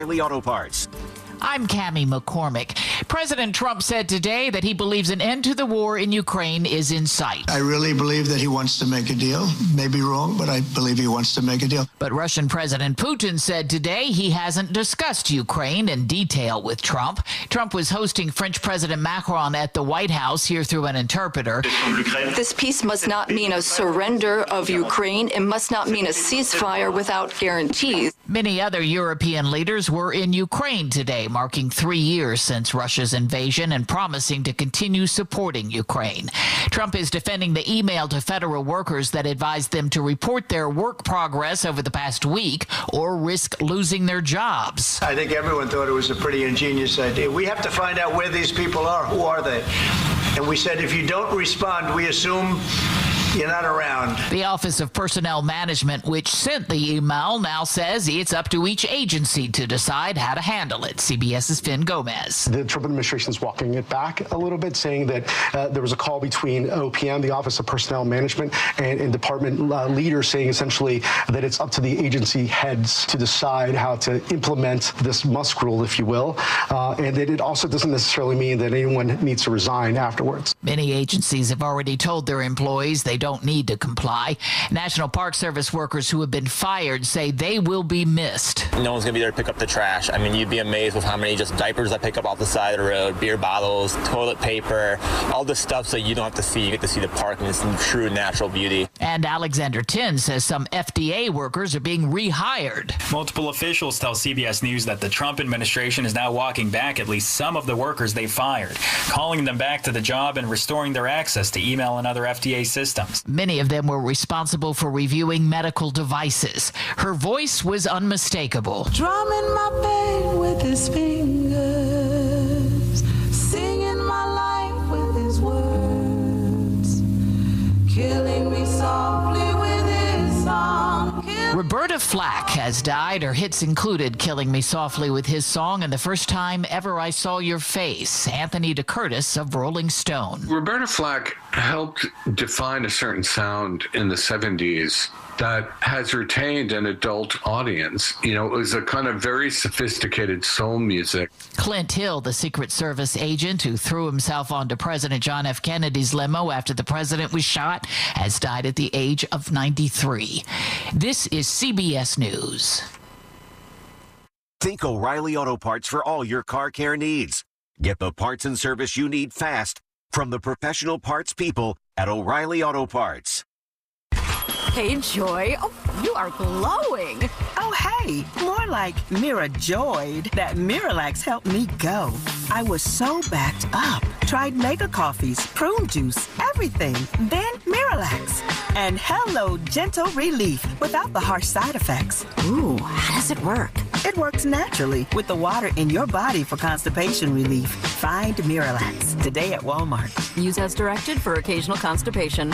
Auto Parts. I'm Cammie McCormick. President Trump said today that he believes an end to the war in Ukraine is in sight. I really believe that he wants to make a deal. May be wrong, but I believe he wants to make a deal. But Russian President Putin said today he hasn't discussed Ukraine in detail with Trump. Trump was hosting French President Macron at the White House here through an interpreter. This peace must not mean a surrender of Ukraine. It must not mean a ceasefire without guarantees. Many other European leaders were in Ukraine today, marking 3 years since Russia's invasion and promising to continue supporting Ukraine. Trump is defending the email to federal workers that advised them to report their work progress over the past week or risk losing their jobs. I think everyone thought it was a pretty ingenious idea. We have to find out where these people are. Who are they? And we said, if you don't respond, we assume you're not around. The Office of Personnel Management, which sent the email, now says it's up to each agency to decide how to handle it. CBS's Finn Gomez. The Trump administration is walking it back a little bit, saying that there was a call between OPM, the Office of Personnel Management, and department leaders saying essentially that it's up to the agency heads to decide how to implement this Musk rule, if you will, and that it also doesn't necessarily mean that anyone needs to resign afterwards. Many agencies have already told their employees they don't need to comply. National Park Service workers who have been fired say they will be missed. No one's going to be there to pick up the trash. I mean, you'd be amazed with how many just diapers I pick up off the side of the road, beer bottles, toilet paper, all the stuff so you don't have to see. You get to see the park and its true natural beauty. And Alexander Tin says some FDA workers are being rehired. Multiple officials tell CBS News that the Trump administration is now walking back at least some of the workers they fired, calling them back to the job and restoring their access to email and other FDA systems. Many of them were responsible for reviewing medical devices. Her voice was unmistakable. Drumming my pain with his fingers, singing my life with his words, killing me softly with his song. Roberta Flack has died. Her hits included Killing Me Softly with his song and The First Time Ever I Saw Your Face. Anthony DeCurtis of Rolling Stone. Roberta Flack helped define a certain sound in the 70s that has retained an adult audience. You know, it was a kind of very sophisticated soul music. Clint Hill, the Secret Service agent who threw himself onto President John F. Kennedy's limo after the president was shot, has died at the age of 93. This is CBS News. Think O'Reilly Auto Parts for all your car care needs. Get the parts and service you need fast from the professional parts people at O'Reilly Auto Parts. Hey, Joy. Oh, you are glowing. Oh, hey. More like Mira joyed that Miralax helped me go. I was so backed up. Tried mega coffees, prune juice, everything. Then Miralax. And hello, gentle relief without the harsh side effects. Ooh, how does it work? It works naturally with the water in your body for constipation relief. Find Miralax today at Walmart. Use as directed for occasional constipation.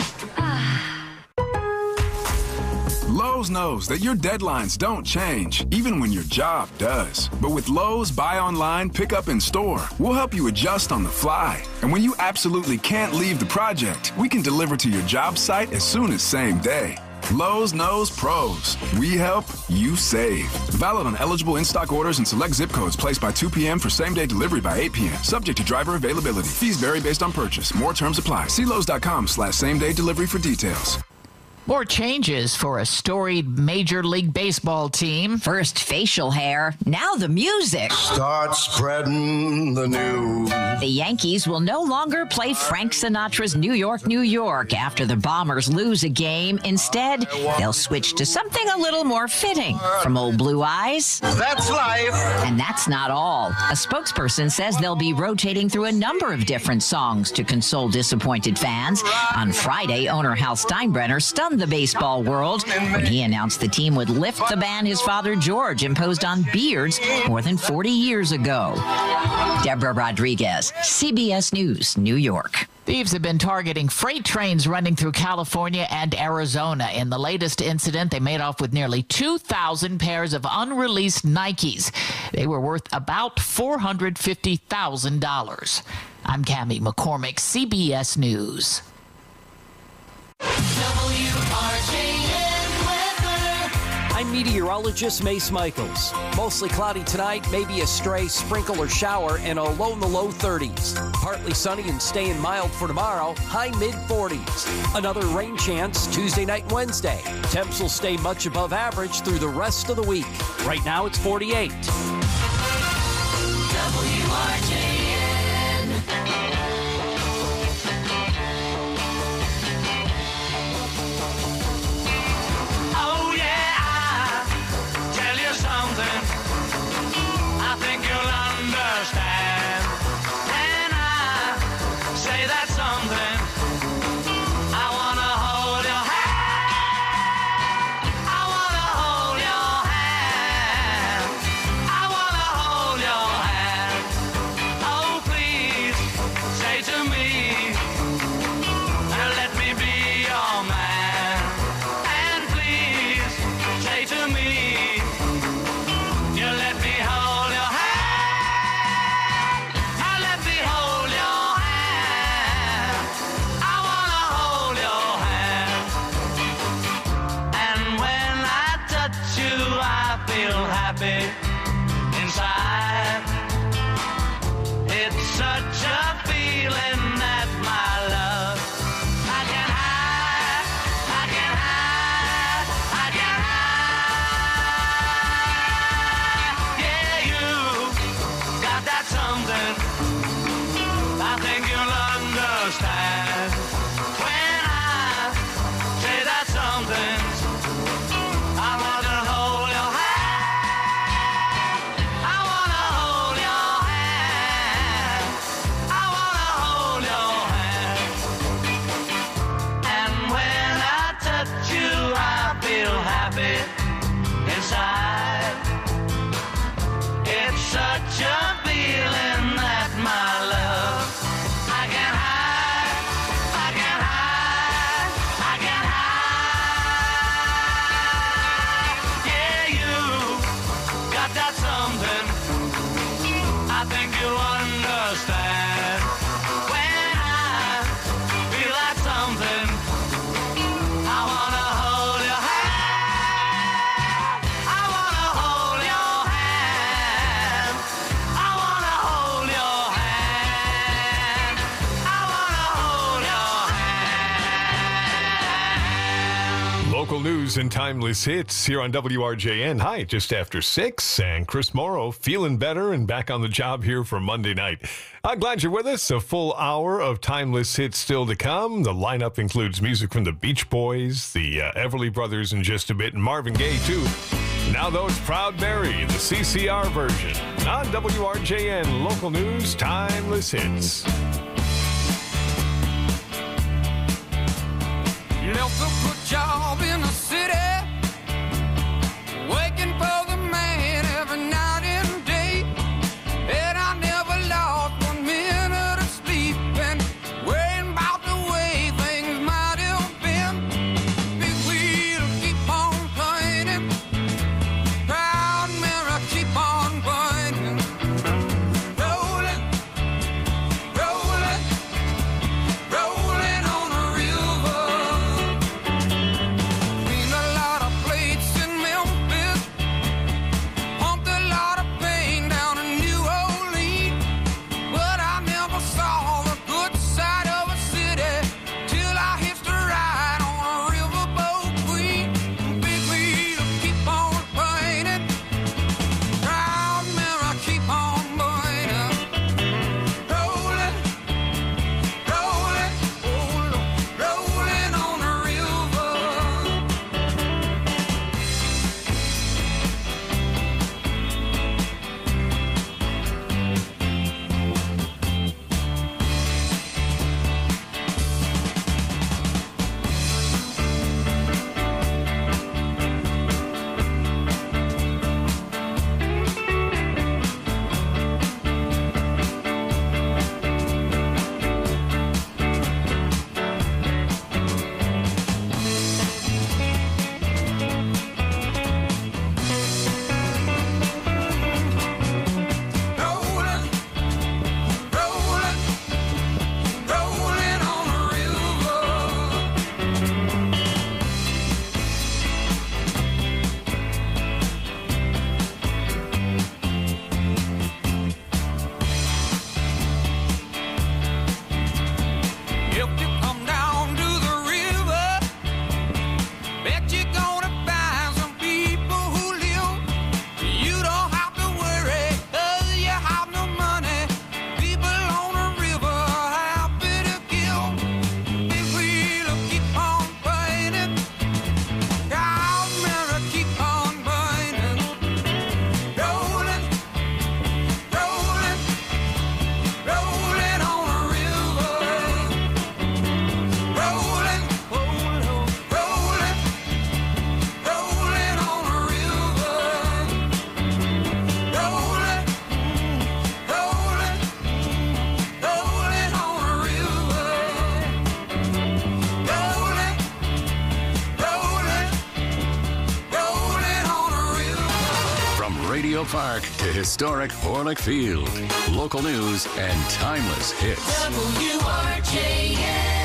Lowe's knows that your deadlines don't change, even when your job does. But with Lowe's Buy Online, Pick Up in Store, we'll help you adjust on the fly. And when you absolutely can't leave the project, we can deliver to your job site as soon as same day. Lowe's knows pros. We help, you save. Valid on eligible in-stock orders and select zip codes placed by 2 p.m. for same-day delivery by 8 p.m. Subject to driver availability. Fees vary based on purchase. More terms apply. See Lowe's.com/same-day delivery for details. More changes for a storied Major League Baseball team. First facial hair, now the music. Start spreading the news. The Yankees will no longer play Frank Sinatra's New York, New York after the Bombers lose a game. Instead, they'll switch to something a little more fitting. From Old Blue Eyes. That's life. And that's not all. A spokesperson says they'll be rotating through a number of different songs to console disappointed fans. On Friday, owner Hal Steinbrenner stunned the baseball world when he announced the team would lift the ban his father George imposed on beards more than 40 years ago. Deborah Rodriguez, CBS News, New York. Thieves have been targeting freight trains running through California and Arizona. In the latest incident, they made off with nearly 2,000 pairs of unreleased Nikes. They were worth about $450,000. I'm Cammie McCormick, CBS News. WRJN weather. I'm I'm meteorologist Mace Michaels. Mostly cloudy tonight, maybe a stray sprinkle or shower, and a low in the low 30s. Partly sunny and staying mild for tomorrow, high mid-40s. Another rain chance Tuesday night and Wednesday. Temps will stay much above average through the rest of the week. Right now it's 48. WRJN. Oh yeah, I'll tell you something I think you'll understand. When I say that something, I wanna hold your hand. I wanna hold your hand. I wanna hold your hand. Oh, please say to me, let me be your man. And please say to me, you let me hold your hand. Let me hold your hand. I wanna hold your hand. And when I touch you, I feel happy inside. It's such a feeling that my love I can hide, I can hide, I can hide. Yeah, you got that something I think you'll understand. When I say that something, I want to hold your hand. I want to hold your hand. I want to hold your hand. And when I touch you, I feel happy inside. It's such a feeling that my love I can hide, I can hide, I can hide. Yeah, you got that something I think you'll understand. When I feel that something, I wanna hold your hand. I wanna hold your hand. I wanna hold your hand. I wanna hold your hand. Local news and timeless hits here on WRJN. Hi, just after 6, and Chris Morrow feeling better and back on the job here for Monday night. I'm glad you're with us. A full hour of timeless hits still to come. The lineup includes music from the Beach Boys, the Everly Brothers in just a bit, and Marvin Gaye, too. Now, though, it's Proud Mary, the CCR version. On WRJN, local news, timeless hits. Left a good job in the city, working for the man every night and day. And I never lost 1 minute of sleep and worrying about the way things might have been. Big wheel keep on turning, proud mirror keep on burning. Rolling, rolling, rolling on the river. Between Park to historic Orlick Field. Local news and timeless hits. WRJN.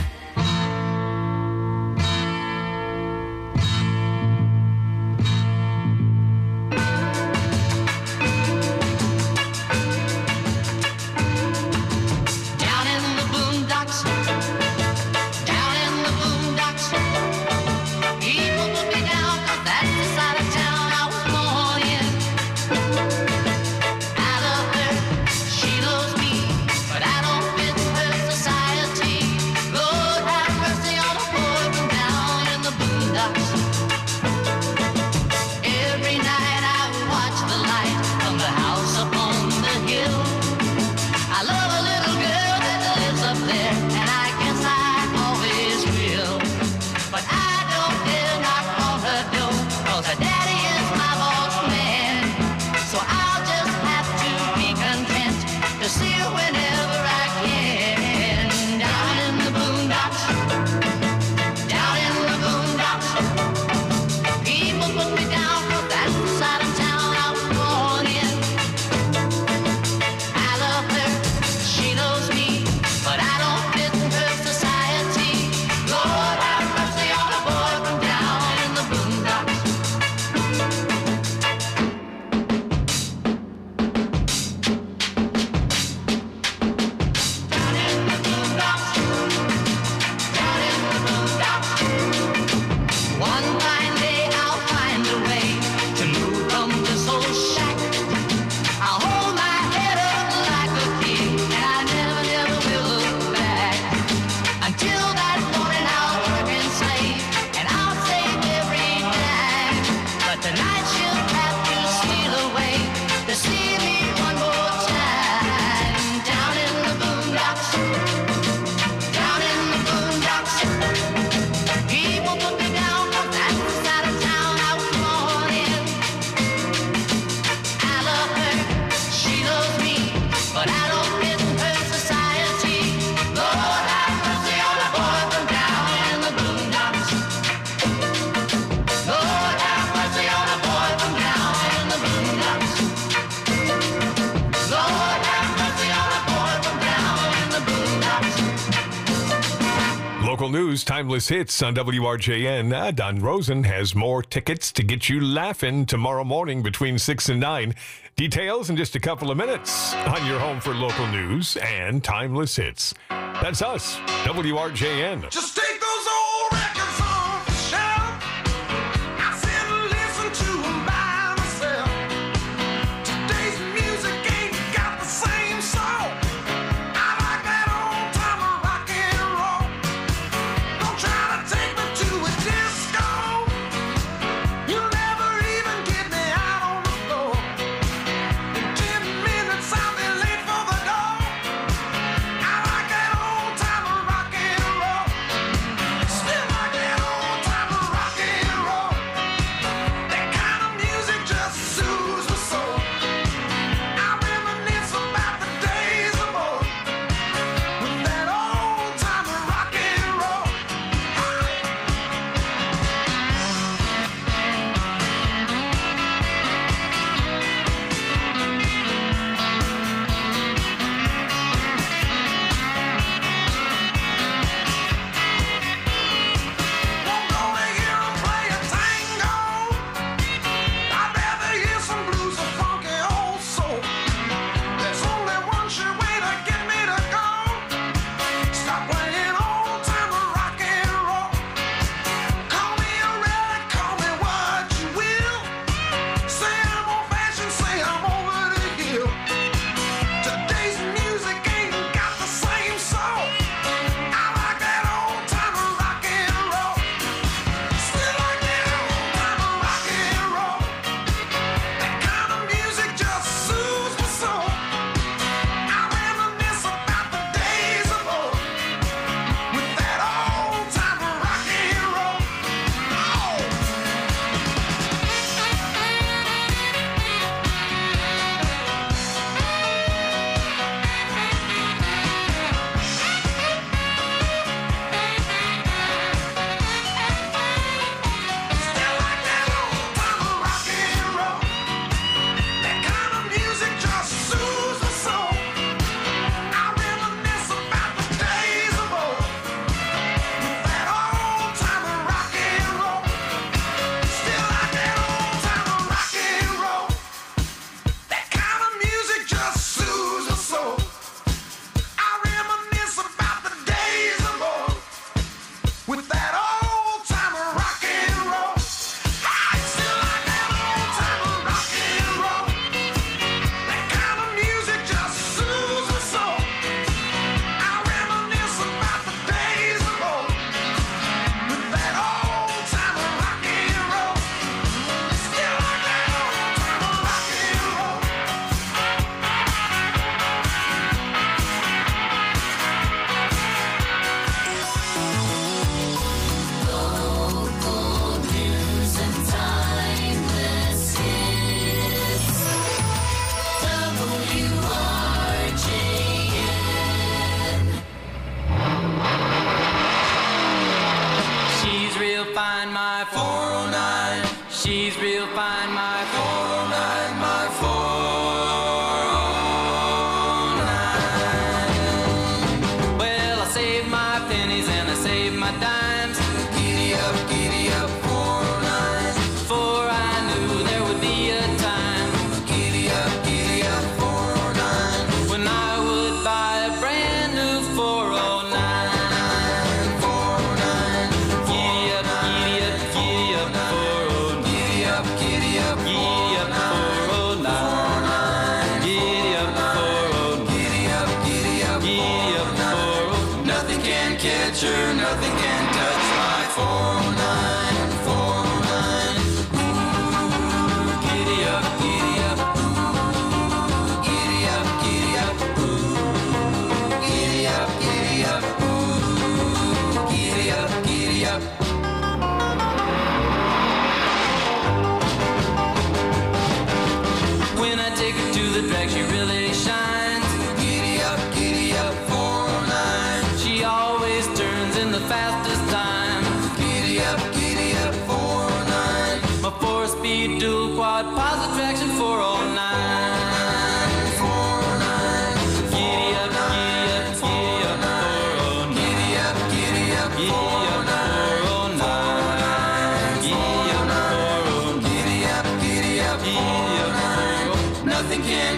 Local news, timeless hits on WRJN. Don Rosen has more tickets to get you laughing tomorrow morning between 6 and 9. Details in just a couple of minutes on your home for local news and timeless hits. That's us, WRJN. Just take those old records off the shelf. I sit and listen to them by myself. Today's music ain't got the same soul. I like that old time of rock and roll. Don't try to take me to a disco. You'll never even get me out on the floor. In 10 minutes I'll be late for the door. I like that old time of rock and roll.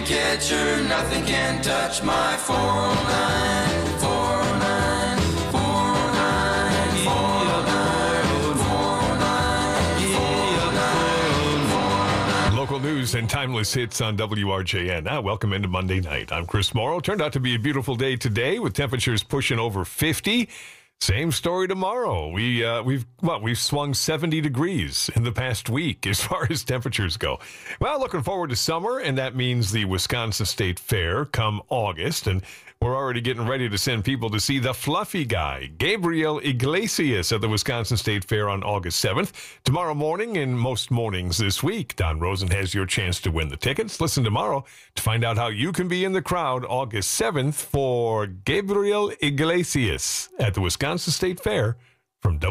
catcher, nothing can touch my 409, 409, 409, 409, 409. Local news and timeless hits on WRJN. Now, welcome into Monday night. I'm Chris Morrow. Turned out to be a beautiful day today with temperatures pushing over 50. Same story tomorrow. We've swung 70 degrees in the past week as far as temperatures go. Well, looking forward to summer, and that means the Wisconsin State Fair come August, and we're already getting ready to send people to see the fluffy guy, Gabriel Iglesias, at the Wisconsin State Fair on August 7th. Tomorrow morning and most mornings this week, Don Rosen has your chance to win the tickets. Listen tomorrow to find out how you can be in the crowd August 7th for Gabriel Iglesias at the Wisconsin State Fair from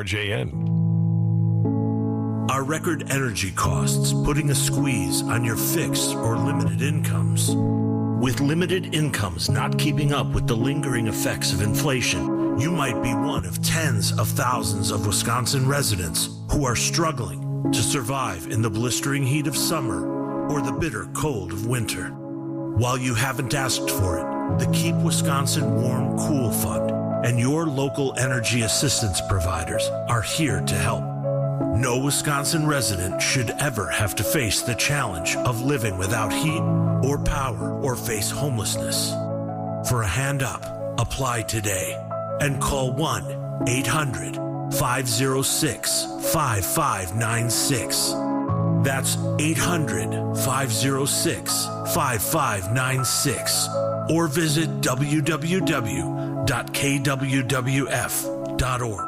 WRJN. Are record energy costs putting a squeeze on your fixed or limited incomes? With limited incomes not keeping up with the lingering effects of inflation, you might be one of tens of thousands of Wisconsin residents who are struggling to survive in the blistering heat of summer or the bitter cold of winter. While you haven't asked for it, the Keep Wisconsin Warm Cool Fund and your local energy assistance providers are here to help. No Wisconsin resident should ever have to face the challenge of living without heat or power or face homelessness. For a hand up, apply today and call 1-800-506-5596. That's 800-506-5596. Or visit www.kwwf.org.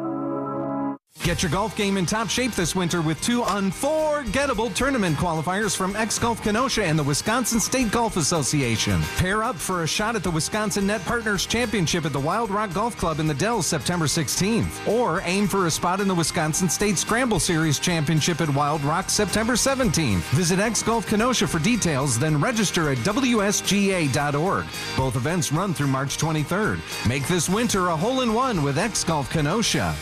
Get your golf game in top shape this winter with two unforgettable tournament qualifiers from X-Golf Kenosha and the Wisconsin State Golf Association. Pair up for a shot at the Wisconsin Net Partners Championship at the Wild Rock Golf Club in the Dells September 16th. Or aim for a spot in the Wisconsin State Scramble Series Championship at Wild Rock September 17th. Visit X-Golf Kenosha for details, then register at WSGA.org. Both events run through March 23rd. Make this winter a hole-in-one with X-Golf Kenosha.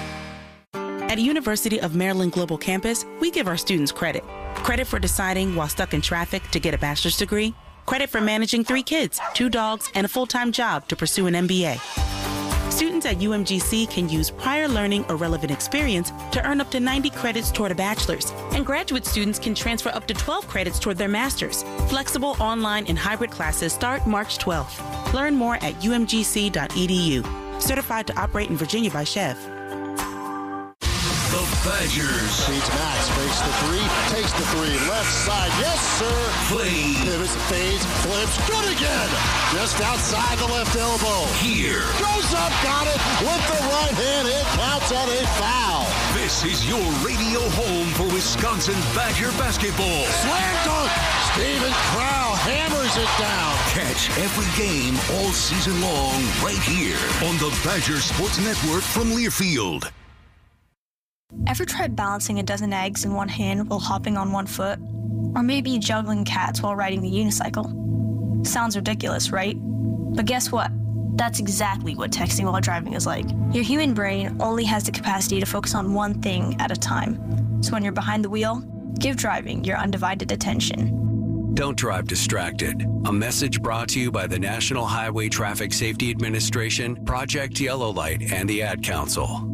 At University of Maryland Global Campus, we give our students credit. Credit for deciding while stuck in traffic to get a bachelor's degree. Credit for managing 3 kids, 2 dogs, and a full-time job to pursue an MBA. Students at UMGC can use prior learning or relevant experience to earn up to 90 credits toward a bachelor's. And graduate students can transfer up to 12 credits toward their master's. Flexible online and hybrid classes start March 12th. Learn more at umgc.edu. Certified to operate in Virginia by Chev. The Badgers. Beats Max, fakes the 3, takes the 3, left side, yes sir. Play. Pivots, fades, flips, good again. Just outside the left elbow. Here. Goes up, got it with the right hand. It counts as a foul. This is your radio home for Wisconsin Badger basketball. Slam dunk. Steven Crowl hammers it down. Catch every game all season long right here on the Badger Sports Network from Learfield. Ever tried balancing a dozen eggs in one hand while hopping on one foot? Or maybe juggling cats while riding the unicycle? Sounds ridiculous, right? But guess what? That's exactly what texting while driving is like. Your human brain only has the capacity to focus on one thing at a time. So when you're behind the wheel, give driving your undivided attention. Don't drive distracted. A message brought to you by the National Highway Traffic Safety Administration, Project Yellow Light, and the Ad Council.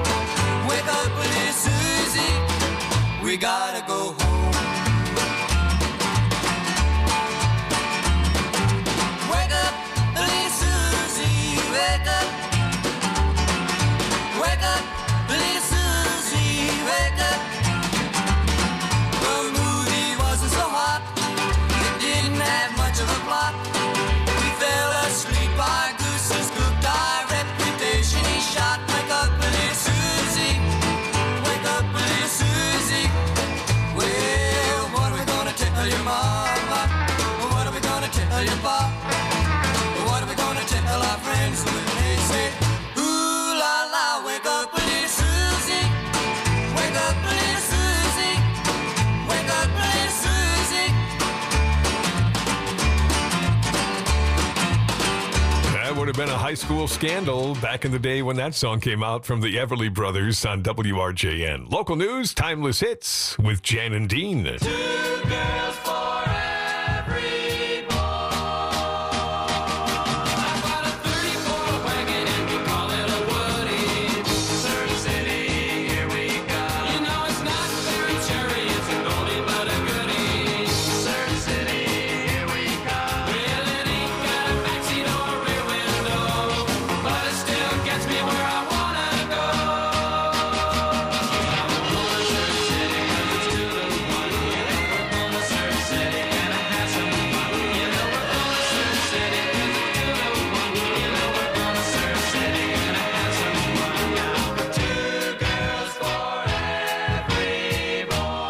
We gotta go home. have been a high school scandal back in the day when that song came out from the Everly Brothers on WRJN. Local news, timeless hits with Jan and Dean. Two girls for every boy. I've got a 34 wagon and we call it a Woody. Surf City, here we go. You know it's not very cherry, it's an oldie but a goodie. Surf City, here we go. Well, it ain't got a backseat or a rear window, but it still gets me where I wanna go. I'm going to Surf City 'cause it's 2 to 1. You know we're going to Surf City and I have some fun. You know we're going to Surf City 'cause it's 2 to 1. You know we're going to Surf City and I have some fun. Now 2 girls for every boy.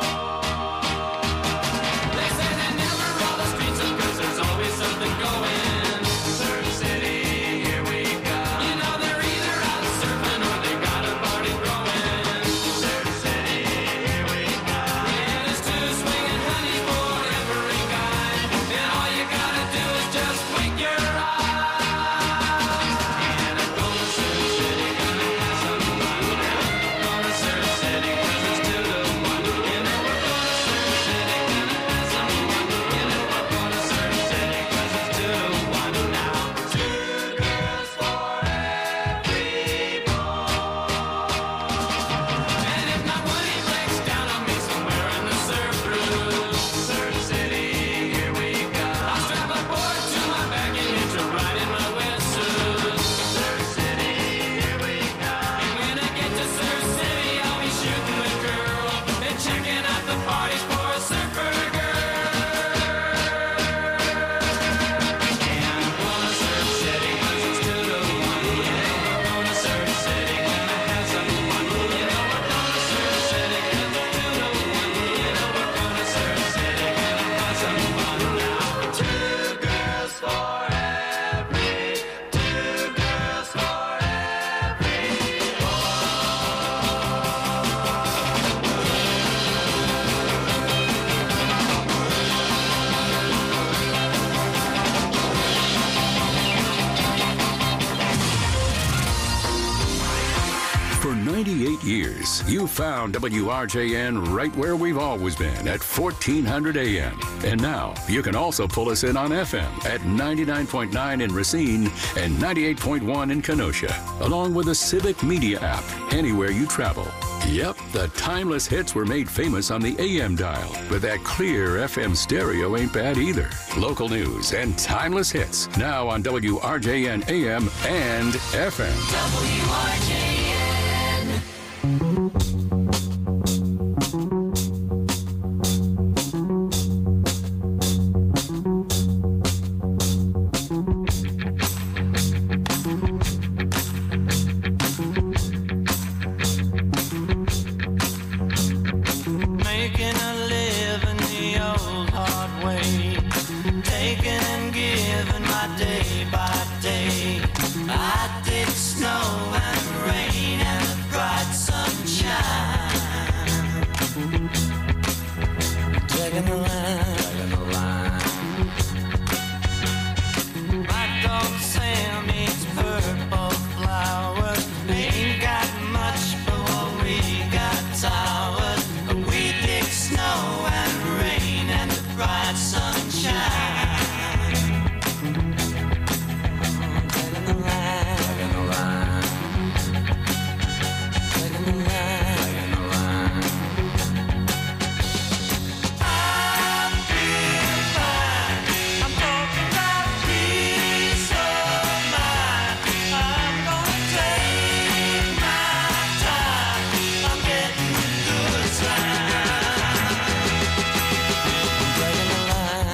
They say they never roll the streets up 'cause there's always something going. Surf City, here we go. You know they're either out surfing or they got a party throwing. Surf City, here we go. Yeah, there's 2 swinging honey for every guy, and all you gotta do is just wink your eyes. And I'm going to Surf City, gonna have some fun. Going to Surf City 'cause it's 2 to 1. You know we're going to Surf City, gonna have some fun. You know we're going to Surf City 'cause it's 2 to 1 now. 2 girls for every boy. And if my Woody breaks down on me somewhere in the surf cruise, Surf City, here we go. I'll strap a board to my back and hitch a ride in my wetsuit. Surf City, here we go. And when I get to Surf City, I'll be shooting the girl and checking out the parties for a surfer girl. And I'm going to Surf City 'cause it's 2 to 1. You know we're going to Surf City, gonna have some fun. You know we're going to Surf City 'cause it's 2 to 1. You know we're going to Surf City, gonna have some fun now. 2 girls for every, 2 girls for every boy. For 98 years, you found WRJN right where we've always been at 1400 AM. And now you can also pull us in on FM at 99.9 in Racine and 98.1 in Kenosha, along with the Civic Media app anywhere you travel. Yep, the timeless hits were made famous on the AM dial, but that clear FM stereo ain't bad either. Local news and timeless hits now on WRJN AM and FM. WRJN. Making a living the old hard way, taking and giving my day by day. I did snow and rain and bright sunshine. Taking the line, taking the line. My dog Sam eats purple flowers. Ain't got much, but what we got towers. We dig snow and rain and the bright sunshine. Taking the line, taking the line. Taking the line, taking the line. I feel fine. I'm talking about peace of mind. I'm gonna take my time. I'm getting the good side. I'm taking the line.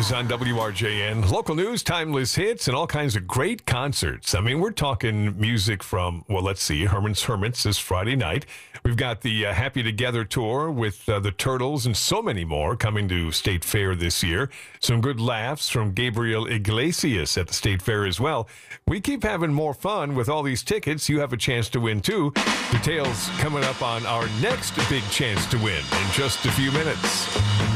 news on WRJN. Local news, timeless hits, and all kinds of great concerts. I mean, we're talking music from, well, let's see, Herman's Hermits this Friday night. We've got the Happy Together tour with the Turtles and so many more coming to State Fair this year. Some good laughs from Gabriel Iglesias at the State Fair as well. We keep having more fun with all these tickets. You have a chance to win, too. Details coming up on our next big chance to win in just a few minutes.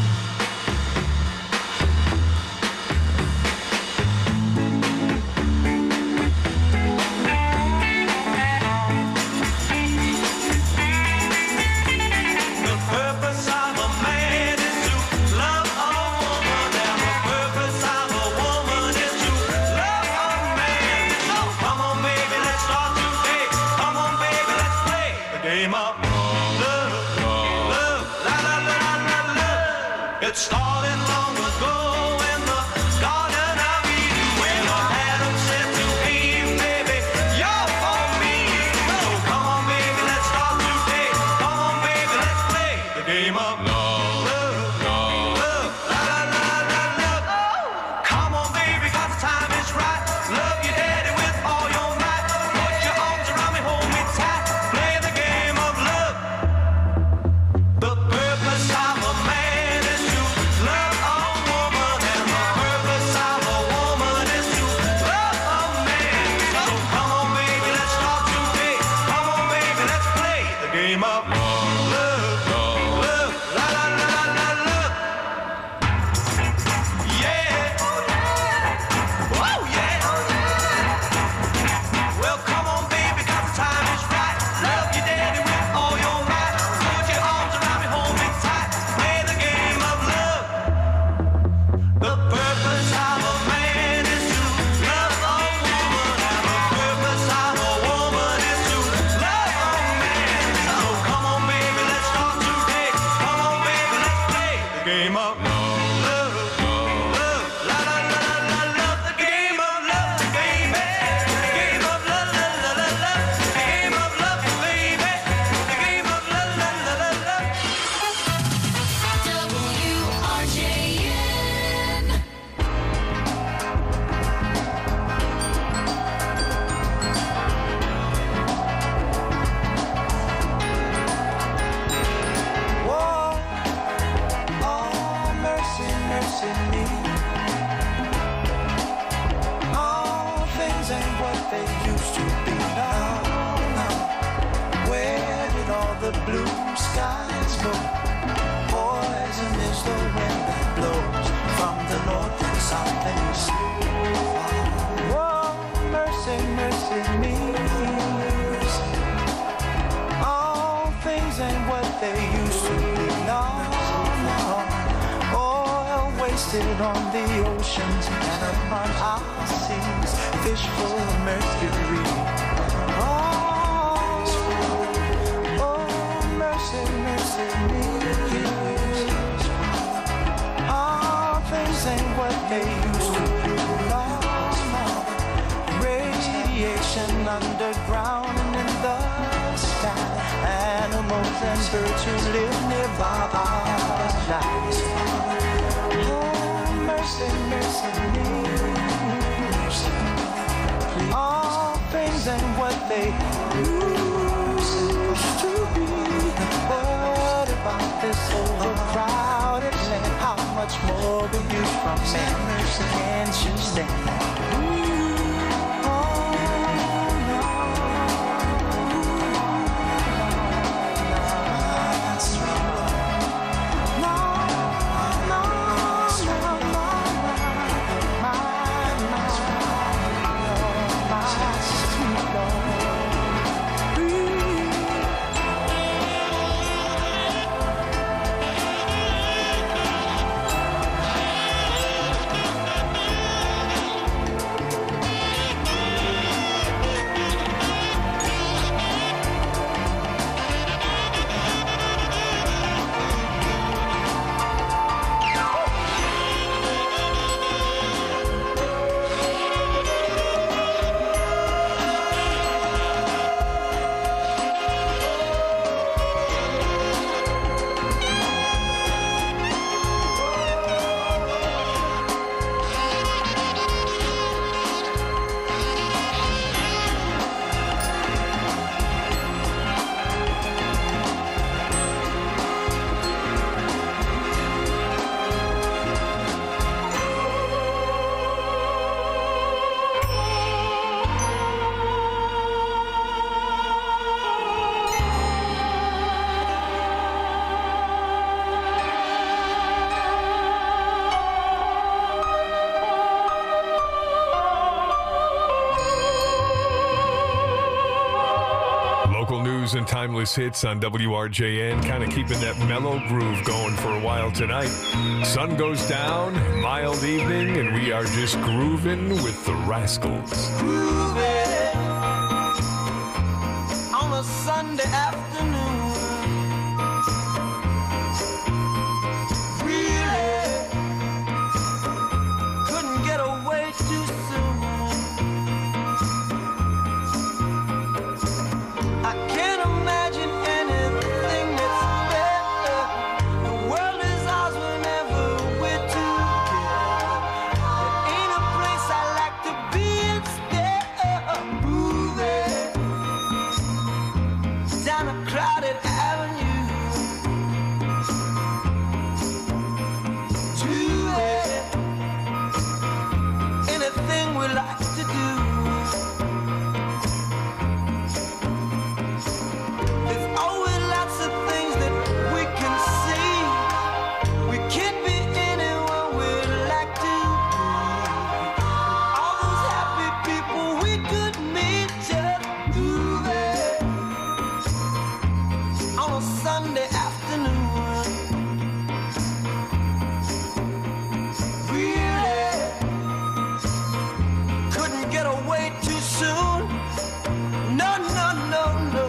It started long ago in the Garden of Eden when Adam said to Eve, baby, you're for me. So come on, baby, let's start today. Come on, baby, let's play the game of love, love, la la la la love. Come on, baby, 'cause the time is right. Love your daddy with all your might. Put your arms around me, hold me tight. Play the game of love. The purpose of a man is to love a woman, and the purpose of a woman is to love a man. So come on, baby, let's start today. Come on, baby, let's play the game of love, love, la la la la la love. Yeah, oh yeah. Well, come on, baby, 'cause the time is right. Love your daddy with all your might. Put your arms around me, hold me tight. Play the game of love. The purpose of a man is to love a woman, and the purpose of a woman is to love a man. So come on, baby, let's start today. Come on, baby, let's play the game of love, love, la la la la love. The game of love, baby. The game of love, la la la la. The game of love, baby. The game of love, la la la la. WRJN. Whoa, oh, mercy, mercy me. All things ain't what they used to be now. Where did all the blue skies go? Poison is the wind that blows from the north and south and east. Whoa, mercy, mercy me. All things ain't what they used to be. No, no. Oil wasted on the oceans and upon our seas. Fish full of mercury. Oh, mercy, mercy me. All things ain't what they used to be. No, no. Radiation underground and in the sky. Animals and birds who live nearby our lives. Oh, mercy, mercy me. All things ain't what they used to be. What about this overcrowded land? How much more abuse from man? Can't you stand? Timeless Hits on WRJN, kind of keeping that mellow groove going for a while tonight. Sun goes down, mild evening, and we are just grooving with the Rascals. Grooving on a Sunday afternoon. Really couldn't get away too soon. I can't imagine anything that's better. The world is ours whenever we're together. There ain't a place I like to be instead of moving down a crowded avenue to anything we like to do. There's always lots of things that we can see. We can't be anyone we'd like to be. All those happy people we could meet just moving on a Sunday afternoon. Really couldn't get away too soon. No, no, no, no.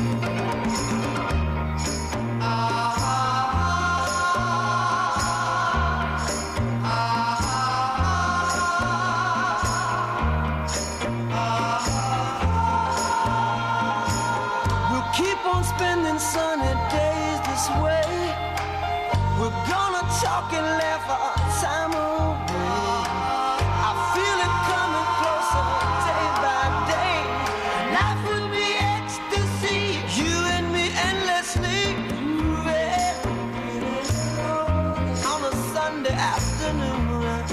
We'll keep on spending sunny days this way. We're gonna talk and laugh our time away. I feel it coming closer day by day. Life would be ecstasy, you and me endlessly moving on a Sunday afternoon.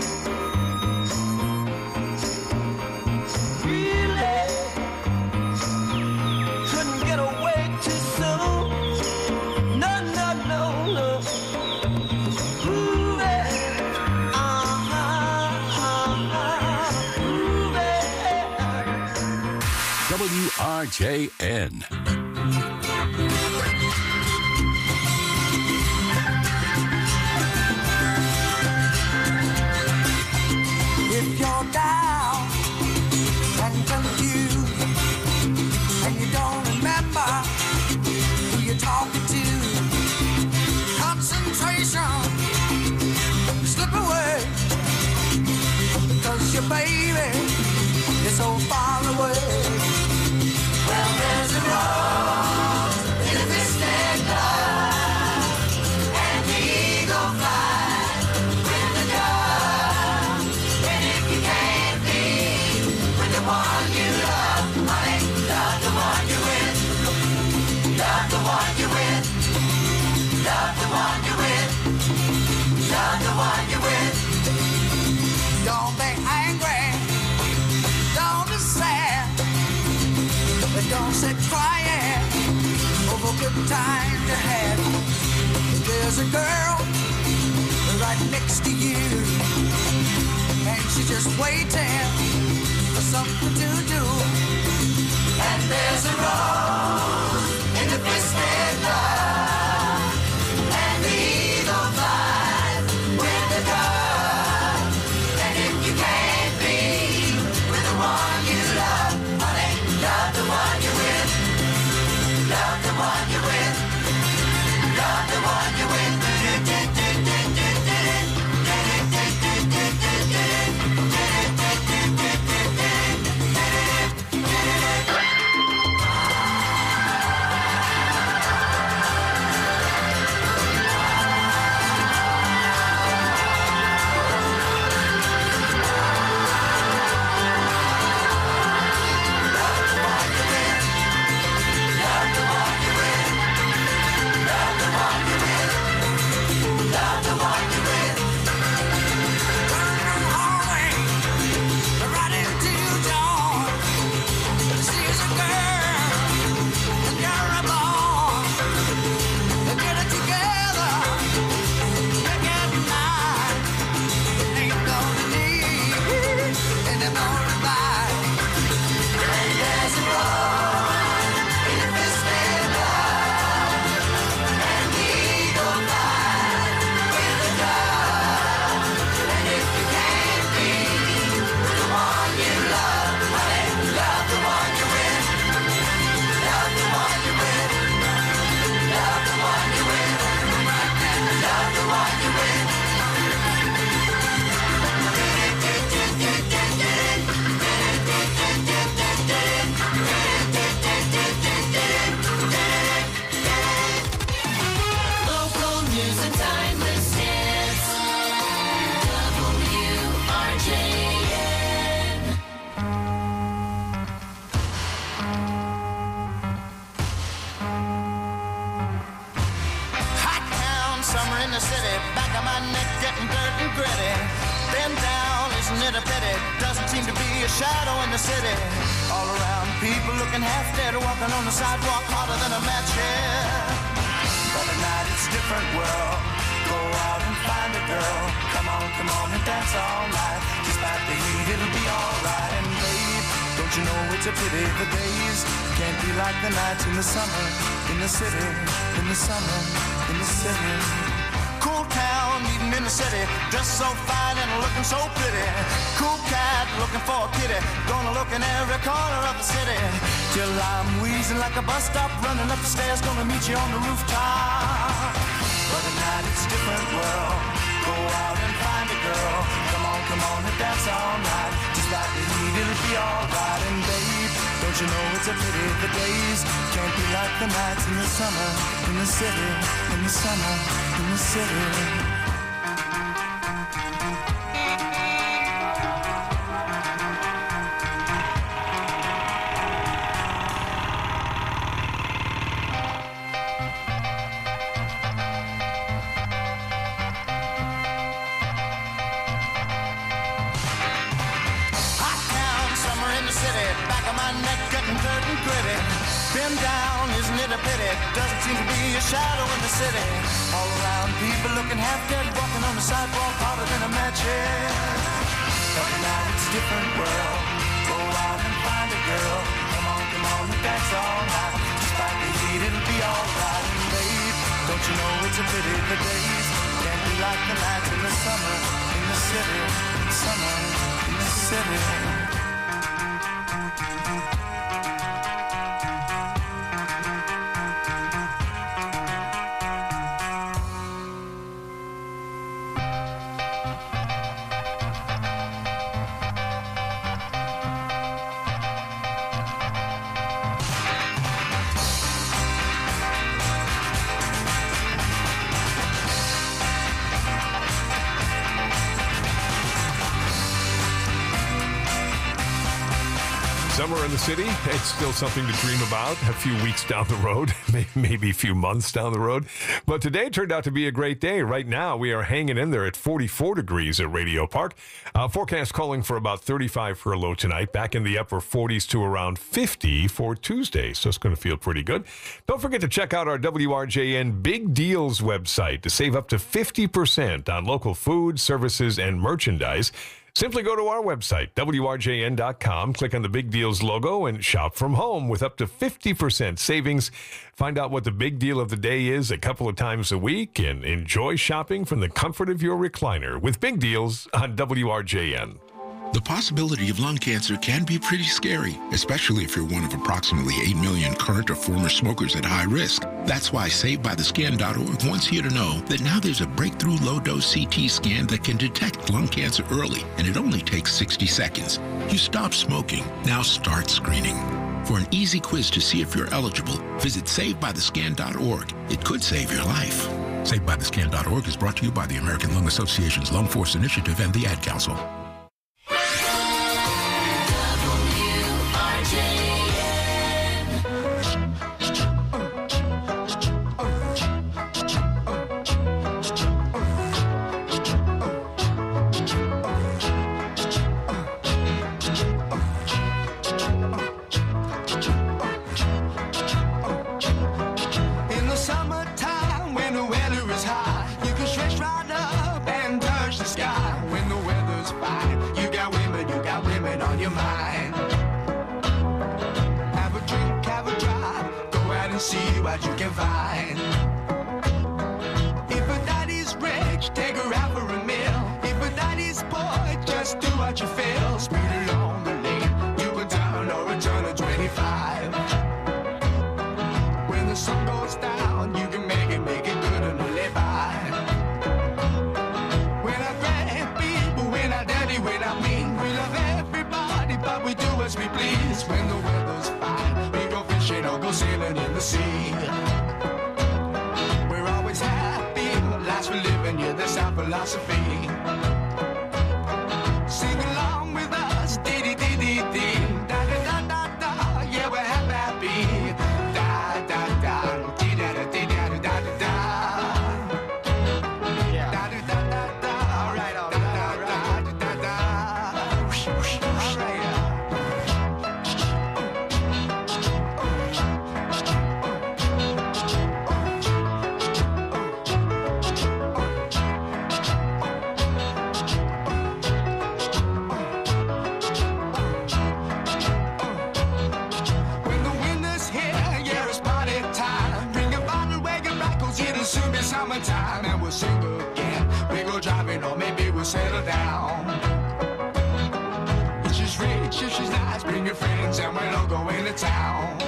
Really couldn't get away too soon. No, no, no, no. WRJN. If you're down and confused and you don't remember who you're talking to, concentration slip away because your baby is so far away. Well, there's a rose in a distant cloud, and the eagle flies with the dove. And if you can't be with the one you love, honey, love the one you're with. Love the one you're with. Love the one you're with. Love the one you're with. Don't be angry. Don't be sad. But don't sit crying over good times you had. There's a girl right next to you, and she's just waiting for something to do. And there's a rose in the twisted love, and the eagle flies with the dove. And if you can't be with the one you love, honey, love the one you're with. Love the one you're with. Love the one you're with. in the city, back of my neck getting dirt and gritty. Been down, isn't it a pity? Doesn't seem to be a shadow in the city. All around, people looking half dead, walking on the sidewalk harder than a match here. But at night it's a different world. Go out and find a girl. Come on and dance all night. Despite the heat, it'll be alright. And babe, don't you know it's a pity the days can't be like the nights in the summer, in the city, in the summer, in the city. Cool town, meeting in the city, dressed so fine and looking so pretty. Cool cat, looking for a kitty, gonna look in every corner of the city. Till I'm wheezing like a bus stop, running up the stairs, gonna meet you on the rooftop. But at night it's a different world. Go out and find a girl. Come on and dance all night. Just like the heat, it'll be alright. And babe, don't you know it's a pity the days can't be like the nights in the summer, in the city, in the summer, in the city. Been down, isn't it a pity? Doesn't seem to be a shadow in the city. All around, people looking half dead, walking on the sidewalk harder than a match here. But now it's a different world. Go out and find a girl. Come on and dance all night. Despite the heat, it'll be alright. And babe, don't you know it's a pity the days can't be like the nights in the summer, in the city, summer, in the city. Summer in the city, it's still something to dream about a few weeks down the road, maybe a few months down the road. But today turned out to be a great day. Right now, we are hanging in there at 44 degrees at Radio Park. Forecast calling for about 35 for a low tonight, back in the upper 40s to around 50 for Tuesday. So it's going to feel pretty good. Don't forget to check out our WRJN Big Deals website to save up to 50% on local food, services, and merchandise. Simply go to our website, WRJN.com, click on the Big Deals logo, and shop from home with up to 50% savings. Find out what the big deal of the day is a couple of times a week, and enjoy shopping from the comfort of your recliner with Big Deals on WRJN. The possibility of lung cancer can be pretty scary, especially if you're one of approximately 8 million current or former smokers at high risk. That's why SaveByTheScan.org wants you to know that now there's a breakthrough low-dose CT scan that can detect lung cancer early, and it only takes 60 seconds. You stop smoking, now start screening. For an easy quiz to see if you're eligible, visit SaveByTheScan.org. It could save your life. SaveByTheScan.org is brought to you by the American Lung Association's Lung Force Initiative and the Ad Council. See what you can find. If a daddy's rich, take her out for a meal. If a daddy's poor, just do what you feel. Speed along the lane, you can turn or return to 25. When the sun goes down, you can make it good and live by. We're not great people, we're not dirty, we're not mean. We love everybody, but we do as we please. When the weather's fine, we go fishing or go sailing in the sea. We're always happy, lives we're living, yeah, that's our philosophy. Sing along with us, dee-dee-dee-dee-dee, da-da-da-da-da, yeah, we're happy, da-da-da, dee-da-da-dee-da-da-da-da-da. soon be summertime and we'll sing again. We go driving or maybe we'll settle down. If she's rich, if she's nice, bring your friends and we'll all go into town.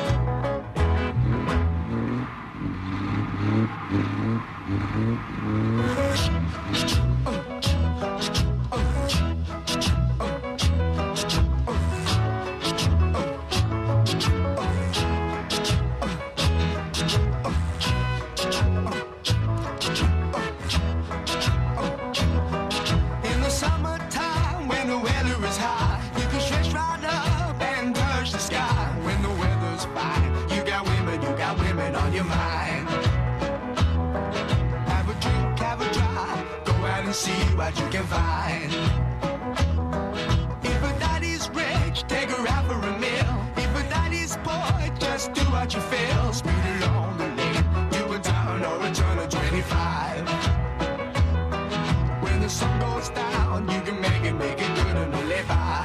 See what you can find. If a daddy's rich, take her out for a meal. If a daddy's poor, just do what you feel. Speed along the lane, you can turn or a turn of 25. When the sun goes down, you can make it good and live by.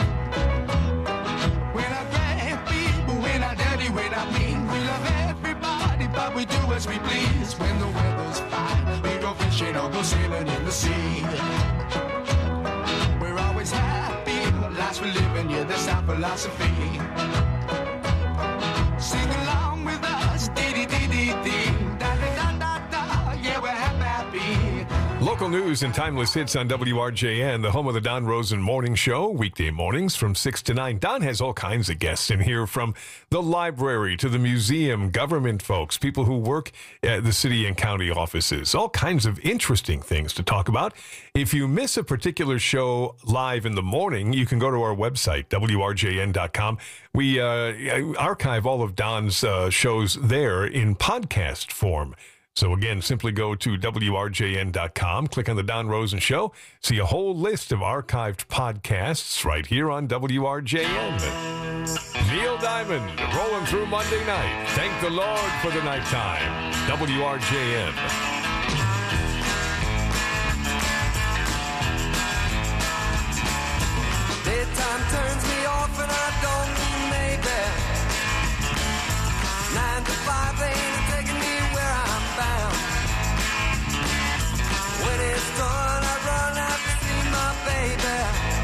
We're not bad people, we're not dirty, we're not mean. We love everybody, but we do as we please. When the weather's fine, we go fishing or go sailing in the sea. We're always happy, the lives we live in, yeah, that's our philosophy. Sing along with us, dee-dee-dee-dee-dee, da-da-da-da-da, yeah, we're happy. Local news and timeless hits on WRJN, the home of the Don Rosen Morning Show, weekday mornings from 6 to 9. Don has all kinds of guests in here, from the library to the museum, government folks, people who work at the city and county offices, all kinds of interesting things to talk about. If you miss a particular show live in the morning, you can go to our website, WRJN.com. We archive all of Don's shows there in podcast form. So again, simply go to WRJN.com, click on the Don Rosen Show, see a whole list of archived podcasts right here on WRJN. Neil Diamond, rolling through Monday night. Thank the Lord for the nighttime. WRJN. Daytime turns me off and I don't mean maybe. 9 to 5 ain't taking me where I'm bound. When it's done, I run out to see my baby.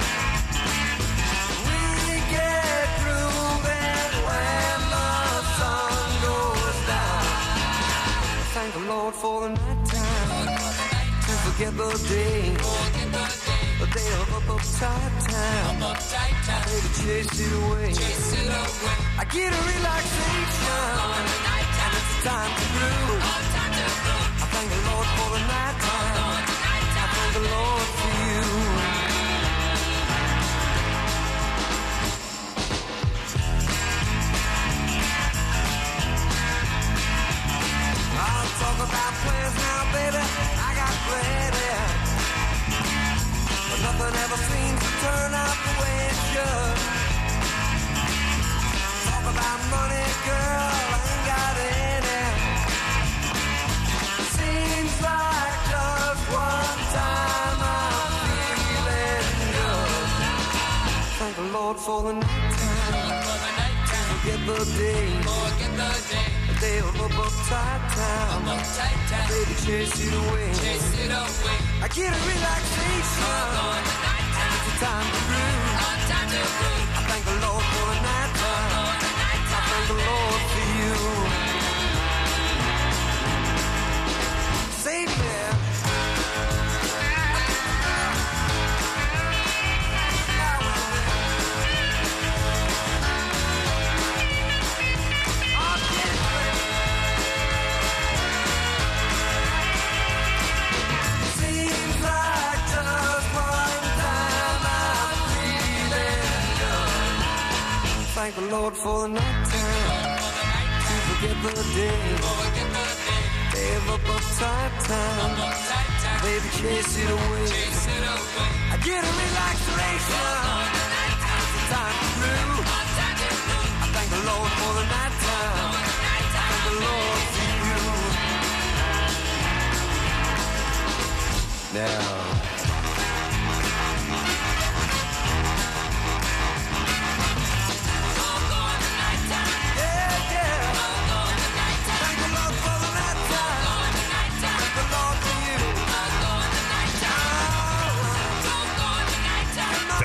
We get grooving when the sun goes down. Thank the Lord for the nighttime. To forget the day. A day of uptight time. Baby, chase it away. I get a relaxation. And it's time to groove. I thank the Lord for the night time. I thank the Lord for you. I'll talk about plans now, baby. I got plenty. But nothing ever seems to turn out the way it should. Talk about money, girl, I ain't got any. Seems like just one time I'm feeling good. Thank the Lord for the night time. Forget the day. A day of uptight time. Baby, chase it away. I get a relaxation. And it's a time to groove. I thank the Lord for the night time. I thank the Lord for you. Save me. Thank the Lord for the night time. To forget the day. Day of uptight time. Baby, chase it away. I get a relaxation. It's the time to groove. I thank the Lord for the night time. I thank the Lord for you. Now.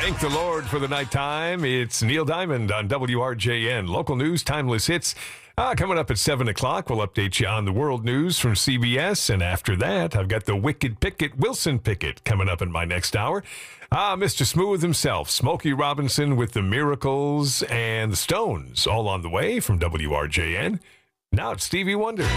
Thank the Lord for the nighttime. It's Neil Diamond on WRJN. Local news, timeless hits. Coming up at 7 o'clock, we'll update you on the world news from CBS. And after that, I've got the Wicked Picket, Wilson Pickett, coming up in my next hour. Mr. Smooth himself, Smokey Robinson with the Miracles and the Stones, all on the way from WRJN. Now it's Stevie Wonder.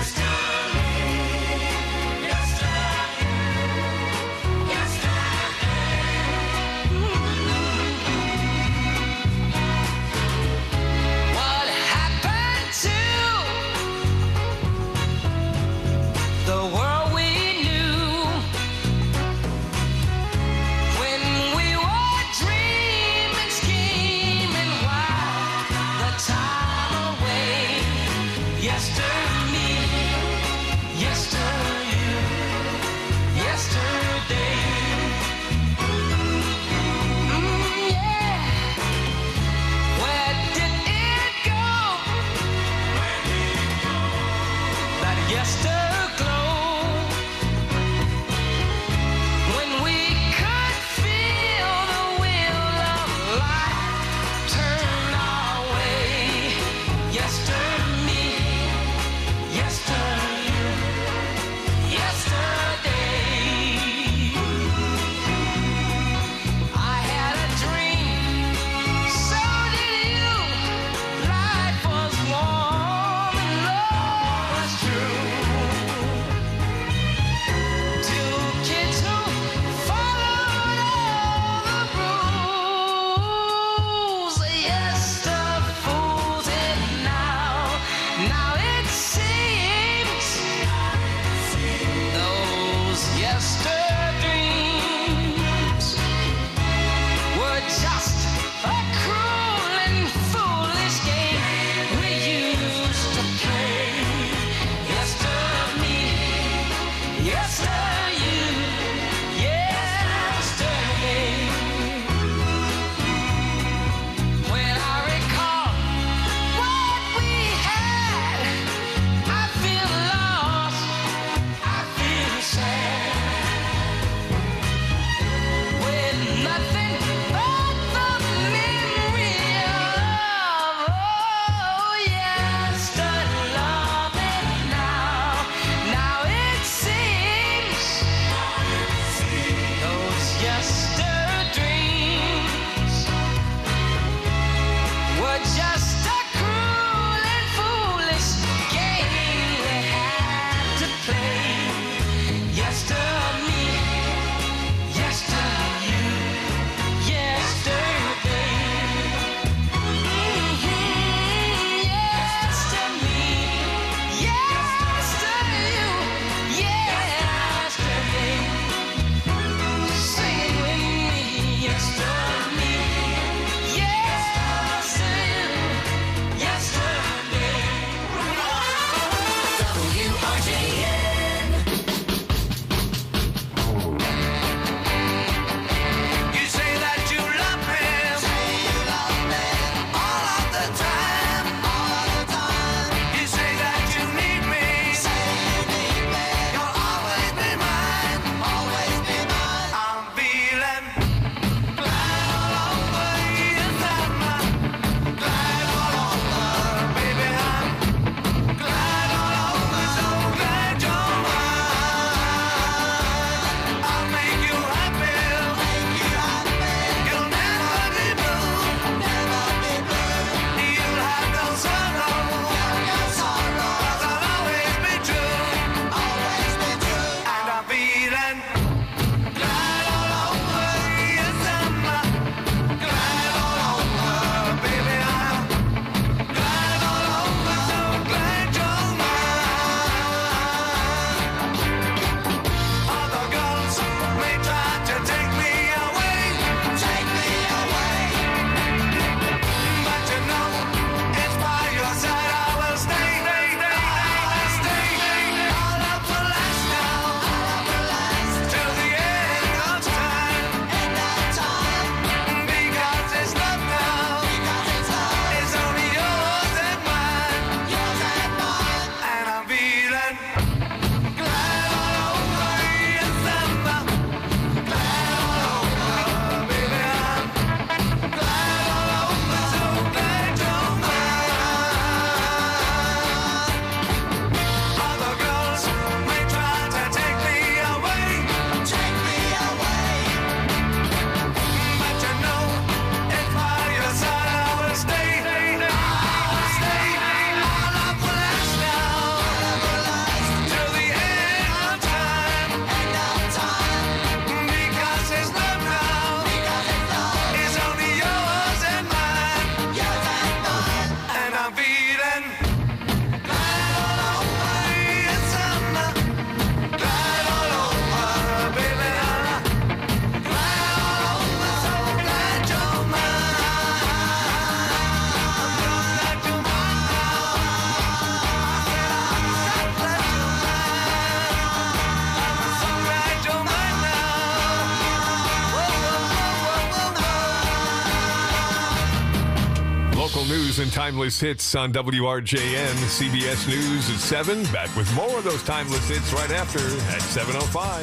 news and timeless hits on WRJN. CBS News at 7. Back with more of those timeless hits right after at 7:05.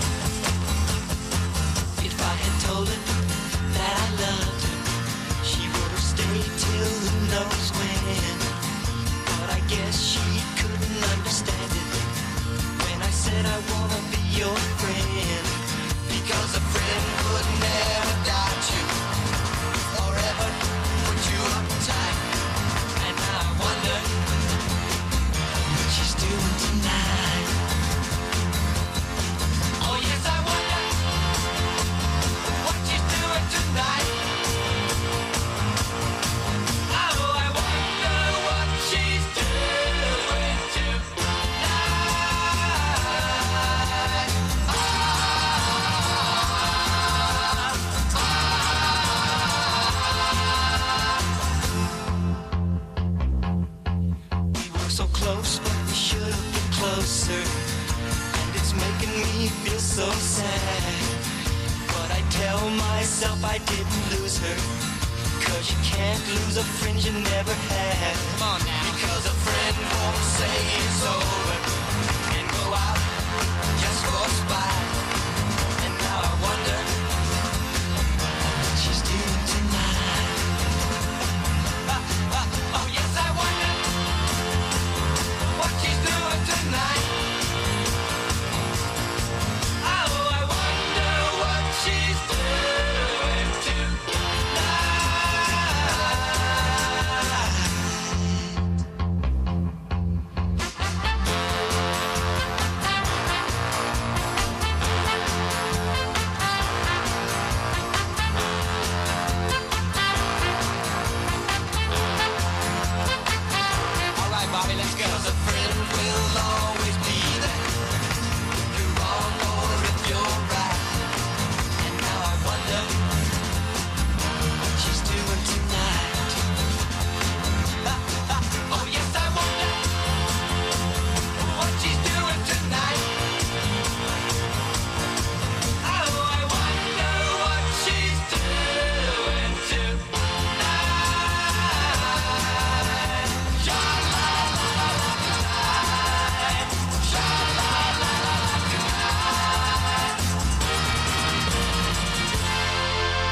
If I had told her that I loved her, she would have stayed till who knows when. But I guess she couldn't understand it when I said I want to be your friend. Because a friend would never doubt you or ever put you uptight. And now I wonder what she's doing tonight. Oh yes, I wonder what she's doing tonight. Oh, I wonder what she's doing tonight. We were so close, but we should have been closer. And it's making me feel so sad. But I tell myself I didn't lose her. 'Cause you can't lose a friend you never had. Come on now. Because a friend won't say it's over and go out just for